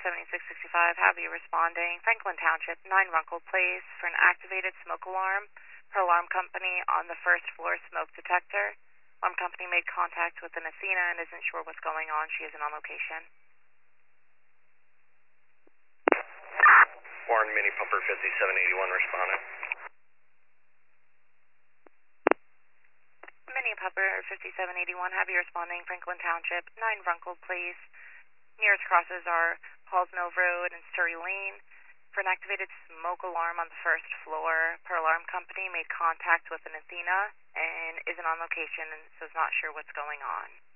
7665, have you responding. Franklin Township, 9 Runkle Place, for an activated smoke alarm per alarm company on the first floor smoke detector. Alarm company made contact with an Athena and isn't sure what's going on. She isn't on location. Warren Mini Pumper 5781 responding. Mini Pupper 5781, have you responding. Franklin Township, 9 Runkle Place. Nearest crosses are Halls Mill Road and Surrey Lane. For an activated smoke alarm on the first floor, per alarm company made contact with an Athena and isn't on location and so is not sure what's going on.